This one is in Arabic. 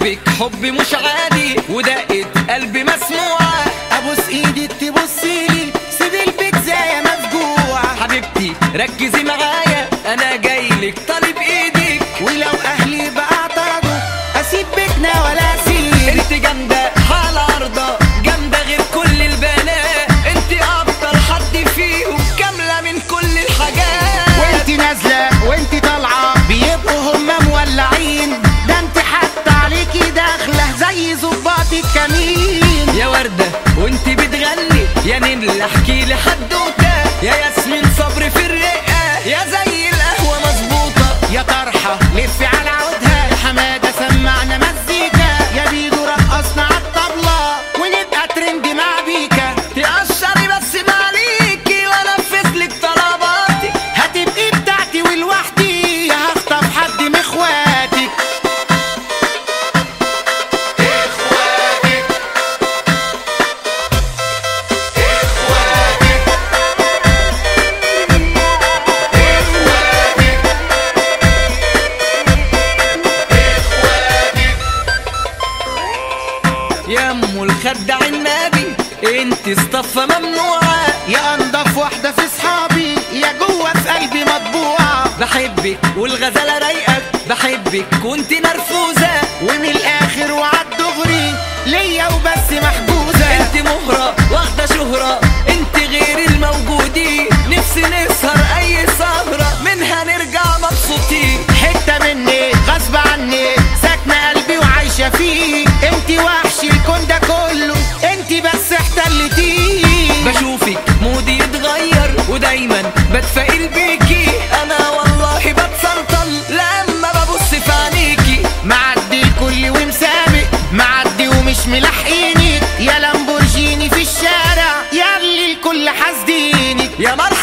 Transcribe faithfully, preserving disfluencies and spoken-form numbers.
بحبك حب مش عادي ودقت قلبي مسموعة. ابوس ايدك تبصيلي سيب البيتزاية مفجوعة. حبيبتي ركزي معايا انا جايلك طالب ايدك، ولو اهلي بقى اعترضوا اسيب بيتنا ولا اسيب. انت جامدة حالة عرضة جامدة غير كل البنات، انت اكتر حد فيهم كاملة من كل الحاجات. وانت نازلة وانت طالعة بيبقوا هما مولعين، ده انت حتى عليكي داخلة زي ظباط الكمين. يا وردة وانت بتغني يا نمل احكي لي حدوتة، يا ياسمين صبري في الرقة يا زي القهوة مظبوطة. يا طرحة لفي على عودها، يا حمادة سمعنا مزيكا، يا بيدو رقصنا عالطبلة ونبقى ترند مع بيكا. تقشري بس معليكي وانفذلك طلباتك، هتبقي بتاعتي ولوحدي هخطف حد من اخواتك. اخواتك اخواتك يا ام الخدع النبي انت اصطفى ممنوعة. يا انضف واحدة في صحابي يا جوه في قلبي مطبوعة. بحبك والغزالة رايقة بحبك وانت نرفوزة، ومن الاخر وعالدغري ليا وبس محجوزة. انت مهرة واخدة شهرة انت غير الموجودين، نفسي نسهر اي سهرة منها نرجع مبسوطين. حتة مني غصب عني ساكنة قلبي وعايشة فيه، انت وحش الكون ده كله انت بس احتلتيه. بشوفك مودي يتغير ودايما بتفائل بيكي، انا والله بتسلطن لما ببص في عينيكي. معدي الكل ومسابق معدي ومش ملاحقينك، يا لامبورجيني في الشارع يا اللي الكل حاسدينك. يا مر